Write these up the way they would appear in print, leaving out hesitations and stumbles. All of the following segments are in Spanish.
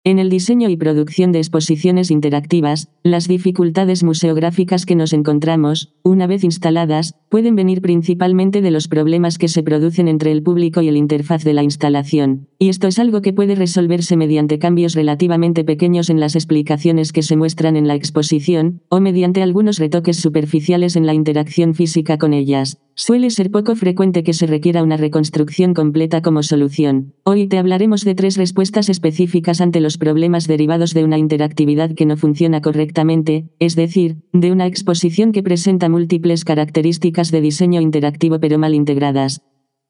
En el diseño y producción de exposiciones interactivas, las dificultades museográficas que nos encontramos, una vez instaladas, pueden venir principalmente de los problemas que se producen entre el público y el interfaz de la instalación, y esto es algo que puede resolverse mediante cambios relativamente pequeños en las explicaciones que se muestran en la exposición, o mediante algunos retoques superficiales en la interacción física con ellas. Suele ser poco frecuente que se requiera una reconstrucción completa como solución. Hoy te hablaremos de 3 respuestas específicas ante los problemas derivados de una interactividad que no funciona correctamente, es decir, de una exposición que presenta múltiples características de diseño interactivo pero mal integradas.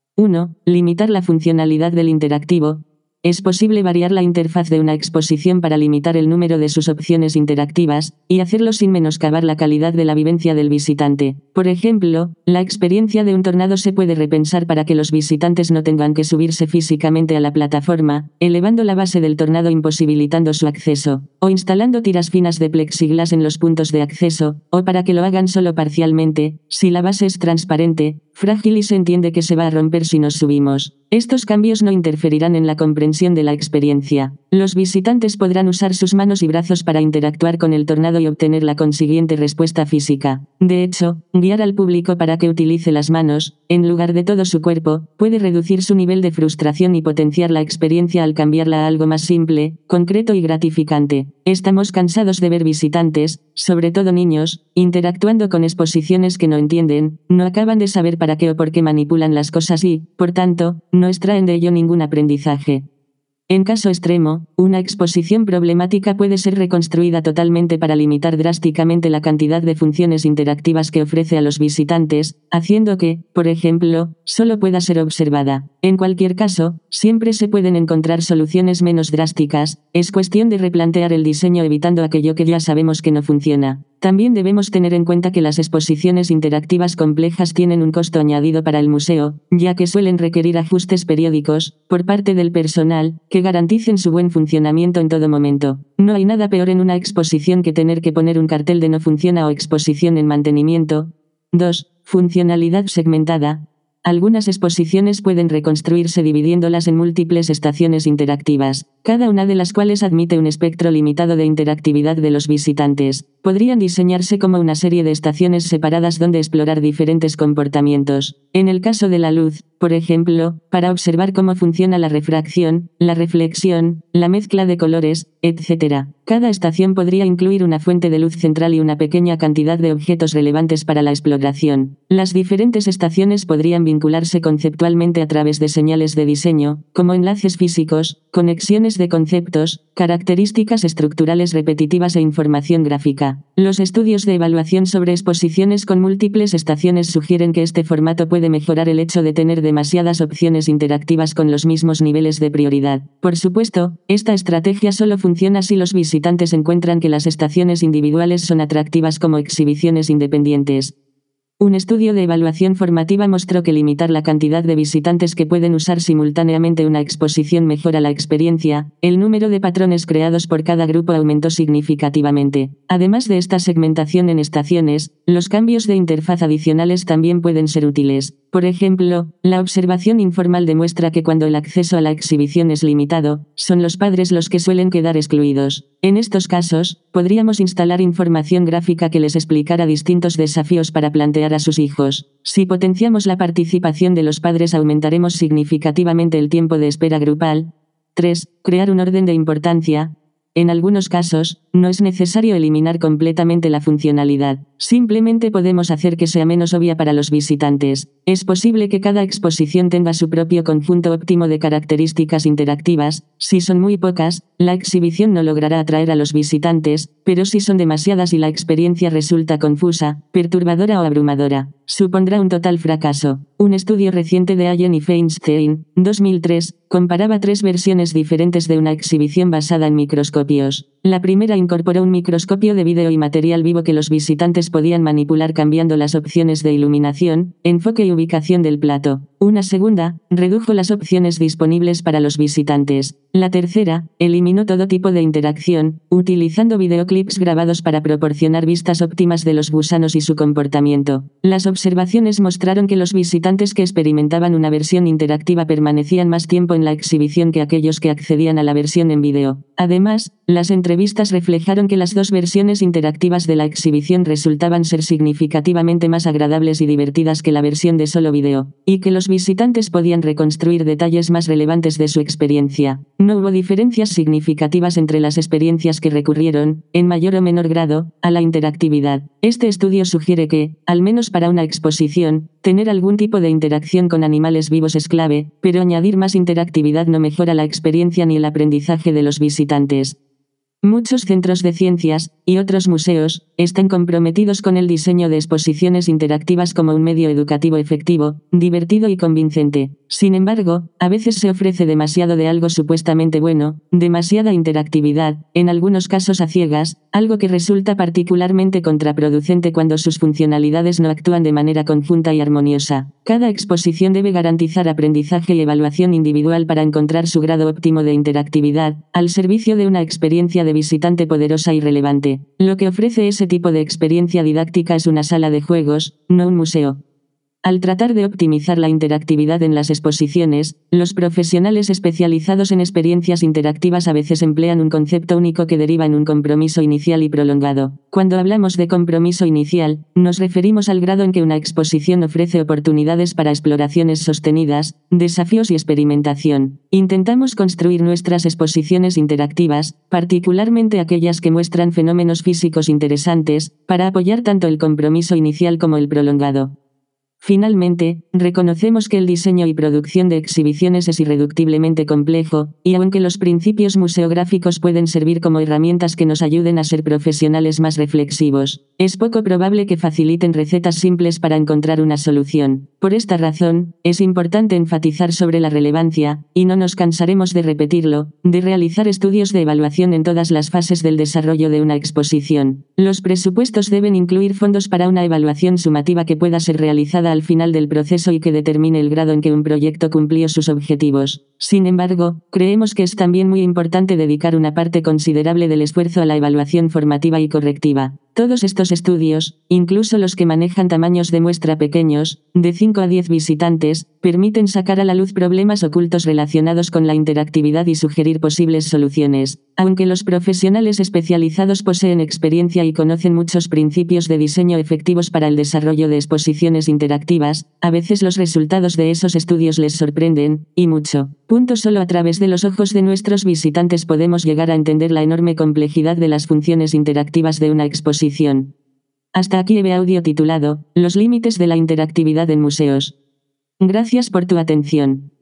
1. Limitar la funcionalidad del interactivo. Es posible variar la interfaz de una exposición para limitar el número de sus opciones interactivas, y hacerlo sin menoscabar la calidad de la vivencia del visitante. Por ejemplo, la experiencia de un tornado se puede repensar para que los visitantes no tengan que subirse físicamente a la plataforma, elevando la base del tornado imposibilitando su acceso, o instalando tiras finas de plexiglas en los puntos de acceso, o para que lo hagan solo parcialmente, si la base es transparente, frágil y se entiende que se va a romper si nos subimos. Estos cambios no interferirán en la comprensión de la experiencia. Los visitantes podrán usar sus manos y brazos para interactuar con el tornado y obtener la consiguiente respuesta física. De hecho, guiar al público para que utilice las manos, en lugar de todo su cuerpo, puede reducir su nivel de frustración y potenciar la experiencia al cambiarla a algo más simple, concreto y gratificante. Estamos cansados de ver visitantes, sobre todo niños, interactuando con exposiciones que no entienden, no acaban de saber para qué o por qué manipulan las cosas y, por tanto, no extraen de ello ningún aprendizaje. En caso extremo, una exposición problemática puede ser reconstruida totalmente para limitar drásticamente la cantidad de funciones interactivas que ofrece a los visitantes, haciendo que, por ejemplo, solo pueda ser observada. En cualquier caso, siempre se pueden encontrar soluciones menos drásticas, es cuestión de replantear el diseño evitando aquello que ya sabemos que no funciona. También debemos tener en cuenta que las exposiciones interactivas complejas tienen un costo añadido para el museo, ya que suelen requerir ajustes periódicos, por parte del personal, que garanticen su buen funcionamiento en todo momento. No hay nada peor en una exposición que tener que poner un cartel de no funciona o exposición en mantenimiento. 2. Funcionalidad segmentada. Algunas exposiciones pueden reconstruirse dividiéndolas en múltiples estaciones interactivas, cada una de las cuales admite un espectro limitado de interactividad de los visitantes. Podrían diseñarse como una serie de estaciones separadas donde explorar diferentes comportamientos. En el caso de la luz, por ejemplo, para observar cómo funciona la refracción, la reflexión, la mezcla de colores, etc. Cada estación podría incluir una fuente de luz central y una pequeña cantidad de objetos relevantes para la exploración. Las diferentes estaciones podrían vincularse conceptualmente a través de señales de diseño, como enlaces físicos, conexiones de conceptos, características estructurales repetitivas e información gráfica. Los estudios de evaluación sobre exposiciones con múltiples estaciones sugieren que este formato puede mejorar el hecho de tener demasiadas opciones interactivas con los mismos niveles de prioridad. Por supuesto, esta estrategia solo funciona si los visitantes encuentran que las estaciones individuales son atractivas como exhibiciones independientes. Un estudio de evaluación formativa mostró que limitar la cantidad de visitantes que pueden usar simultáneamente una exposición mejora la experiencia. El número de patrones creados por cada grupo aumentó significativamente. Además de esta segmentación en estaciones, los cambios de interfaz adicionales también pueden ser útiles. Por ejemplo, la observación informal demuestra que cuando el acceso a la exhibición es limitado, son los padres los que suelen quedar excluidos. En estos casos, podríamos instalar información gráfica que les explicara distintos desafíos para plantear a sus hijos. Si potenciamos la participación de los padres, aumentaremos significativamente el tiempo de espera grupal. 3. Crear un orden de importancia. En algunos casos, no es necesario eliminar completamente la funcionalidad. Simplemente podemos hacer que sea menos obvia para los visitantes. Es posible que cada exposición tenga su propio conjunto óptimo de características interactivas. Si son muy pocas, la exhibición no logrará atraer a los visitantes, pero si son demasiadas y la experiencia resulta confusa, perturbadora o abrumadora, supondrá un total fracaso. Un estudio reciente de Allen y Feinstein, 2003, comparaba 3 versiones diferentes de una exhibición basada en microscopios. La primera incorporó un microscopio de vídeo y material vivo que los visitantes podían manipular cambiando las opciones de iluminación, enfoque y ubicación del plato. Una segunda, redujo las opciones disponibles para los visitantes. La tercera, eliminó todo tipo de interacción, utilizando videoclips grabados para proporcionar vistas óptimas de los gusanos y su comportamiento. Las observaciones mostraron que los visitantes que experimentaban una versión interactiva permanecían más tiempo en la exhibición que aquellos que accedían a la versión en vídeo. Además, las entrevistas reflejaron que las dos versiones interactivas de la exhibición resultaban ser significativamente más agradables y divertidas que la versión de solo vídeo, y que los visitantes podían reconstruir detalles más relevantes de su experiencia. No hubo diferencias significativas entre las experiencias que recurrieron, en mayor o menor grado, a la interactividad. Este estudio sugiere que, al menos para una exposición, tener algún tipo de interacción con animales vivos es clave, pero añadir más interactividad no mejora la experiencia ni el aprendizaje de los visitantes. Muchos centros de ciencias, y otros museos, están comprometidos con el diseño de exposiciones interactivas como un medio educativo efectivo, divertido y convincente. Sin embargo, a veces se ofrece demasiado de algo supuestamente bueno, demasiada interactividad, en algunos casos a ciegas, algo que resulta particularmente contraproducente cuando sus funcionalidades no actúan de manera conjunta y armoniosa. Cada exposición debe garantizar aprendizaje y evaluación individual para encontrar su grado óptimo de interactividad, al servicio de una experiencia de visitante poderosa y relevante. Lo que ofrece ese tipo de experiencia didáctica es una sala de juegos, no un museo. Al tratar de optimizar la interactividad en las exposiciones, los profesionales especializados en experiencias interactivas a veces emplean un concepto único que deriva en un compromiso inicial y prolongado. Cuando hablamos de compromiso inicial, nos referimos al grado en que una exposición ofrece oportunidades para exploraciones sostenidas, desafíos y experimentación. Intentamos construir nuestras exposiciones interactivas, particularmente aquellas que muestran fenómenos físicos interesantes, para apoyar tanto el compromiso inicial como el prolongado. Finalmente, reconocemos que el diseño y producción de exhibiciones es irreductiblemente complejo, y aunque los principios museográficos pueden servir como herramientas que nos ayuden a ser profesionales más reflexivos, es poco probable que faciliten recetas simples para encontrar una solución. Por esta razón, es importante enfatizar sobre la relevancia, y no nos cansaremos de repetirlo, de realizar estudios de evaluación en todas las fases del desarrollo de una exposición. Los presupuestos deben incluir fondos para una evaluación sumativa que pueda ser realizada al final del proceso y que determine el grado en que un proyecto cumplió sus objetivos. Sin embargo, creemos que es también muy importante dedicar una parte considerable del esfuerzo a la evaluación formativa y correctiva. Todos estos estudios, incluso los que manejan tamaños de muestra pequeños, de 5 a 10 visitantes, permiten sacar a la luz problemas ocultos relacionados con la interactividad y sugerir posibles soluciones. Aunque los profesionales especializados poseen experiencia y conocen muchos principios de diseño efectivos para el desarrollo de exposiciones interactivas, a veces los resultados de esos estudios les sorprenden, y mucho. Solo a través de los ojos de nuestros visitantes podemos llegar a entender la enorme complejidad de las funciones interactivas de una exposición. Hasta aquí el audio titulado, Los límites de la interactividad en museos. Gracias por tu atención.